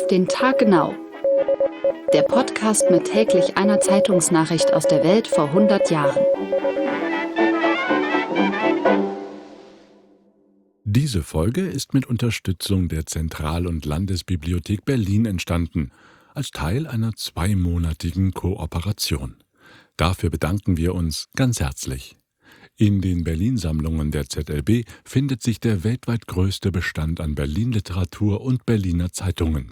den Tag genau. Der Podcast mit täglich einer Zeitungsnachricht aus der Welt vor 100 Jahren. Diese Folge ist mit Unterstützung der Zentral- und Landesbibliothek Berlin entstanden, als Teil einer 2-monatigen Kooperation. Dafür bedanken wir uns ganz herzlich. In den Berlin-Sammlungen der ZLB findet sich der weltweit größte Bestand an Berlin-Literatur und Berliner Zeitungen.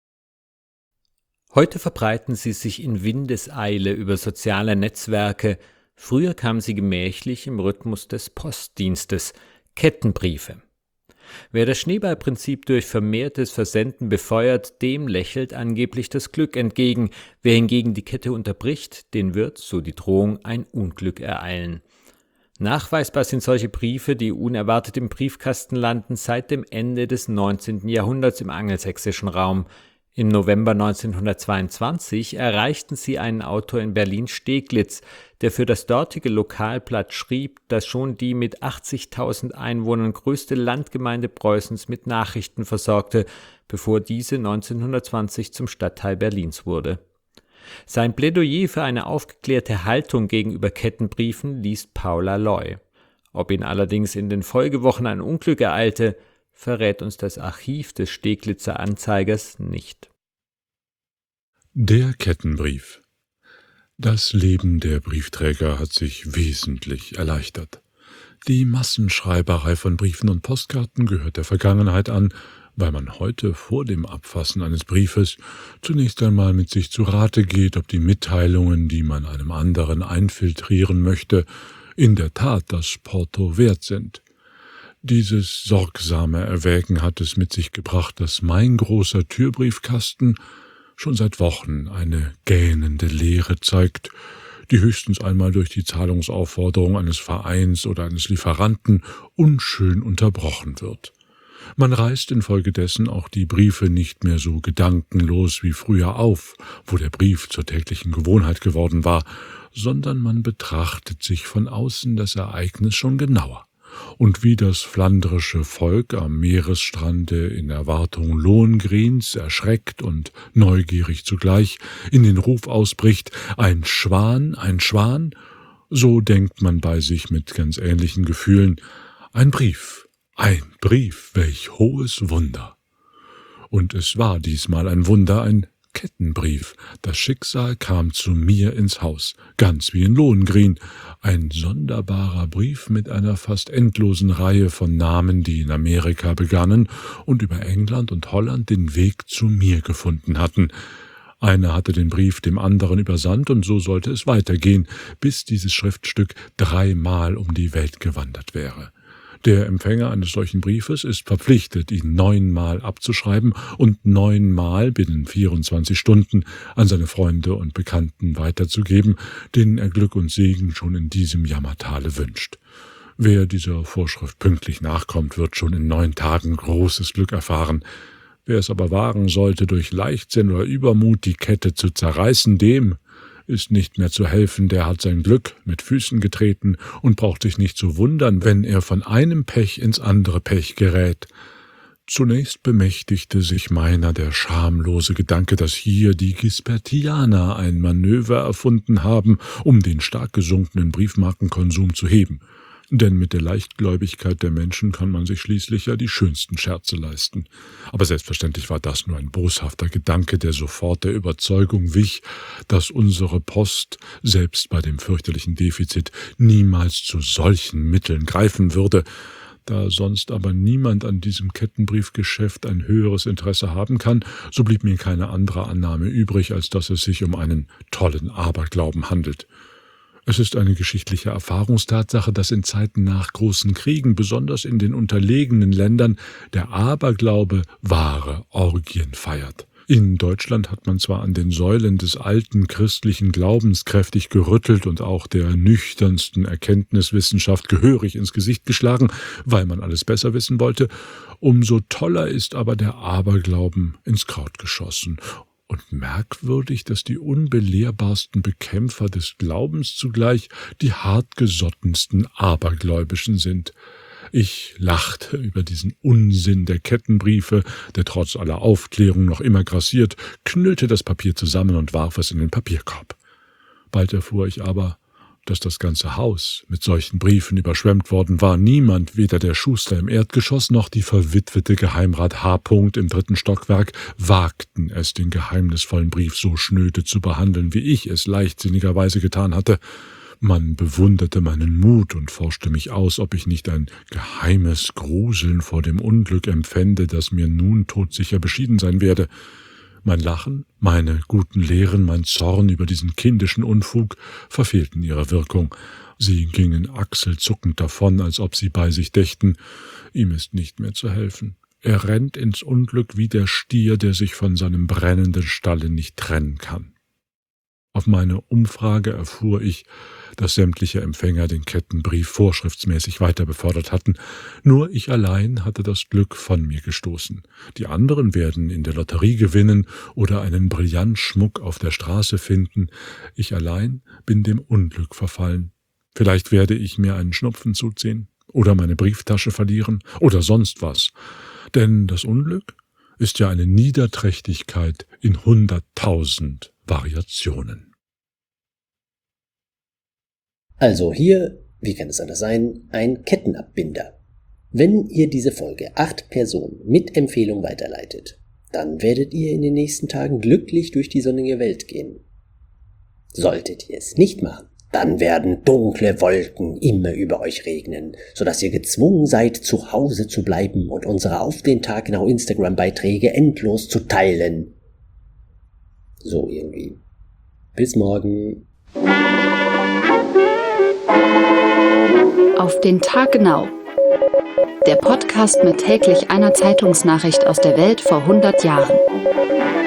Heute verbreiten sie sich in Windeseile über soziale Netzwerke. Früher kamen sie gemächlich im Rhythmus des Postdienstes, Kettenbriefe. Wer das Schneeballprinzip durch vermehrtes Versenden befeuert, dem lächelt angeblich das Glück entgegen. Wer hingegen die Kette unterbricht, den wird, so die Drohung, ein Unglück ereilen. Nachweisbar sind solche Briefe, die unerwartet im Briefkasten landen, seit dem Ende des 19. Jahrhunderts im angelsächsischen Raum. Im November 1922 erreichten sie einen Autor in Berlin-Steglitz, der für das dortige Lokalblatt schrieb, das schon die mit 80.000 Einwohnern größte Landgemeinde Preußens mit Nachrichten versorgte, bevor diese 1920 zum Stadtteil Berlins wurde. Sein Plädoyer für eine aufgeklärte Haltung gegenüber Kettenbriefen liest Paula Loy. Ob ihn allerdings in den Folgewochen ein Unglück ereilte, verrät uns das Archiv des Steglitzer Anzeigers nicht. Der Kettenbrief. Das Leben der Briefträger hat sich wesentlich erleichtert. Die Massenschreiberei von Briefen und Postkarten gehört der Vergangenheit an, weil man heute vor dem Abfassen eines Briefes zunächst einmal mit sich zu Rate geht, ob die Mitteilungen, die man einem anderen einfiltrieren möchte, in der Tat das Porto wert sind. Dieses sorgsame Erwägen hat es mit sich gebracht, dass mein großer Türbriefkasten schon seit Wochen eine gähnende Leere zeigt, die höchstens einmal durch die Zahlungsaufforderung eines Vereins oder eines Lieferanten unschön unterbrochen wird. Man reißt infolgedessen auch die Briefe nicht mehr so gedankenlos wie früher auf, wo der Brief zur täglichen Gewohnheit geworden war, sondern man betrachtet sich von außen das Ereignis schon genauer. Und wie das flandrische Volk am Meeresstrande in Erwartung Lohengrins erschreckt und neugierig zugleich in den Ruf ausbricht, ein Schwan, so denkt man bei sich mit ganz ähnlichen Gefühlen, ein Brief, welch hohes Wunder. Und es war diesmal ein Wunder, ein Kettenbrief. Das Schicksal kam zu mir ins Haus, ganz wie in Lohengrin. Ein sonderbarer Brief mit einer fast endlosen Reihe von Namen, die in Amerika begannen und über England und Holland den Weg zu mir gefunden hatten. Einer hatte den Brief dem anderen übersandt, und so sollte es weitergehen, bis dieses Schriftstück 3-mal um die Welt gewandert wäre. Der Empfänger eines solchen Briefes ist verpflichtet, ihn 9-mal abzuschreiben und 9-mal binnen 24 Stunden an seine Freunde und Bekannten weiterzugeben, denen er Glück und Segen schon in diesem Jammertale wünscht. Wer dieser Vorschrift pünktlich nachkommt, wird schon in 9 Tagen großes Glück erfahren. Wer es aber wagen sollte, durch Leichtsinn oder Übermut die Kette zu zerreißen, dem ist nicht mehr zu helfen, der hat sein Glück mit Füßen getreten und braucht sich nicht zu wundern, wenn er von einem Pech ins andere Pech gerät. Zunächst bemächtigte sich meiner der schamlose Gedanke, dass hier die Gisbertianer ein Manöver erfunden haben, um den stark gesunkenen Briefmarkenkonsum zu heben. Denn mit der Leichtgläubigkeit der Menschen kann man sich schließlich ja die schönsten Scherze leisten. Aber selbstverständlich war das nur ein boshafter Gedanke, der sofort der Überzeugung wich, dass unsere Post, selbst bei dem fürchterlichen Defizit, niemals zu solchen Mitteln greifen würde. Da sonst aber niemand an diesem Kettenbriefgeschäft ein höheres Interesse haben kann, so blieb mir keine andere Annahme übrig, als dass es sich um einen tollen Aberglauben handelt. Es ist eine geschichtliche Erfahrungstatsache, dass in Zeiten nach großen Kriegen, besonders in den unterlegenen Ländern, der Aberglaube wahre Orgien feiert. In Deutschland hat man zwar an den Säulen des alten christlichen Glaubens kräftig gerüttelt und auch der nüchternsten Erkenntniswissenschaft gehörig ins Gesicht geschlagen, weil man alles besser wissen wollte, umso toller ist aber der Aberglauben ins Kraut geschossen. Und merkwürdig, dass die unbelehrbarsten Bekämpfer des Glaubens zugleich die hartgesottensten Abergläubischen sind. Ich lachte über diesen Unsinn der Kettenbriefe, der trotz aller Aufklärung noch immer grassiert, knüllte das Papier zusammen und warf es in den Papierkorb. Bald erfuhr ich aber, dass das ganze Haus mit solchen Briefen überschwemmt worden war. Niemand, weder der Schuster im Erdgeschoss noch die verwitwete Geheimrat H. im 3. Stockwerk, wagten es, den geheimnisvollen Brief so schnöde zu behandeln, wie ich es leichtsinnigerweise getan hatte. Man bewunderte meinen Mut und forschte mich aus, ob ich nicht ein geheimes Gruseln vor dem Unglück empfände, das mir nun todsicher beschieden sein werde. Mein Lachen, meine guten Lehren, mein Zorn über diesen kindischen Unfug verfehlten ihre Wirkung. Sie gingen achselzuckend davon, als ob sie bei sich dächten, ihm ist nicht mehr zu helfen. Er rennt ins Unglück wie der Stier, der sich von seinem brennenden Stalle nicht trennen kann. Auf meine Umfrage erfuhr ich, dass sämtliche Empfänger den Kettenbrief vorschriftsmäßig weiter befördert hatten. Nur ich allein hatte das Glück von mir gestoßen. Die anderen werden in der Lotterie gewinnen oder einen Brillantschmuck auf der Straße finden. Ich allein bin dem Unglück verfallen. Vielleicht werde ich mir einen Schnupfen zuziehen oder meine Brieftasche verlieren oder sonst was. Denn das Unglück ist ja eine Niederträchtigkeit in 100.000 Variationen. Also hier, wie kann es anders sein, ein Kettenabbinder. Wenn ihr diese Folge 8 Personen mit Empfehlung weiterleitet, dann werdet ihr in den nächsten Tagen glücklich durch die sonnige Welt gehen. Solltet ihr es nicht machen, dann werden dunkle Wolken immer über euch regnen, sodass ihr gezwungen seid, zu Hause zu bleiben und unsere Auf den Tag genau Instagram-Beiträge endlos zu teilen. So irgendwie. Bis morgen. Auf den Tag genau. Der Podcast mit täglich einer Zeitungsnachricht aus der Welt vor 100 Jahren.